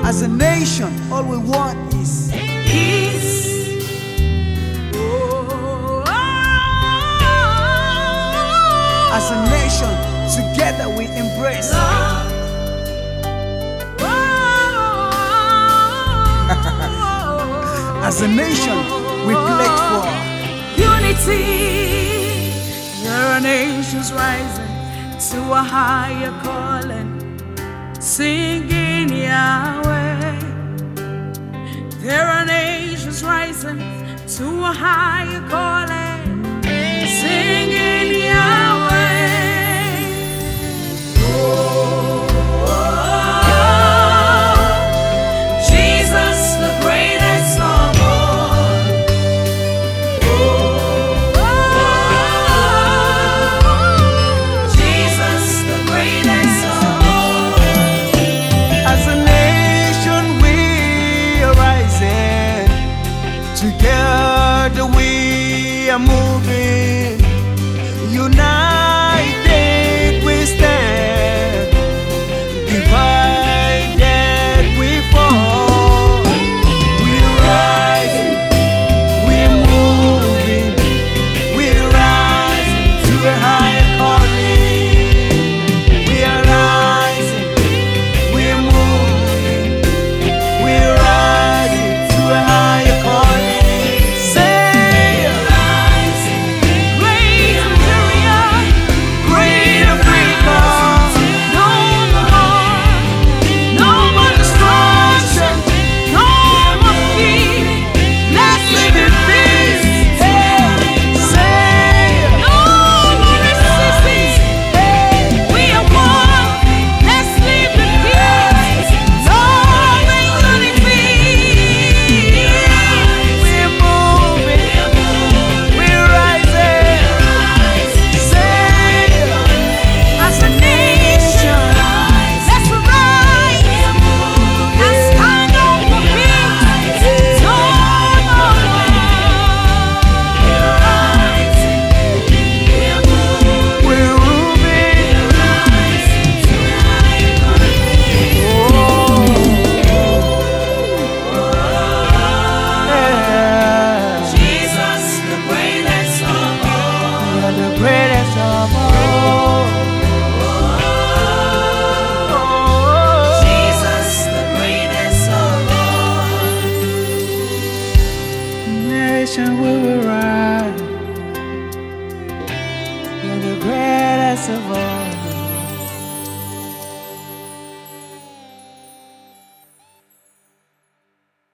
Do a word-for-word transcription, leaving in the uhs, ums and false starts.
As a nation, all we want is peace. Oh, as a nation, together we embrace love. as a nation, we pledge for unity. There are nations rising to a higher calling, singing Yahweh. There are nations rising to a higher calling, singing Yahweh. Oh, Jesus, the greatest of all. Jesus, the greatest of all. as a nation we are rising. Together we are moving. United we stand. Divided we fall. We rise, we're moving. We rise to a higher calling. We are rising, we're moving. We're rising to a higher calling. Say, Rising, great Nigeria, great Africa. no more, no more destruction, no more fear. Let's live in peace. Say, No more resistance. We are one. Let's live in peace. Love and unity. we're moving, we're rising. Say, As a nation, let's rise and stand up for peace. No more war. we're moving. Yeah. Jesus, the greatest of all. You're the greatest of all. Jesus, the greatest of all. Nation we will rise. You're the greatest of all.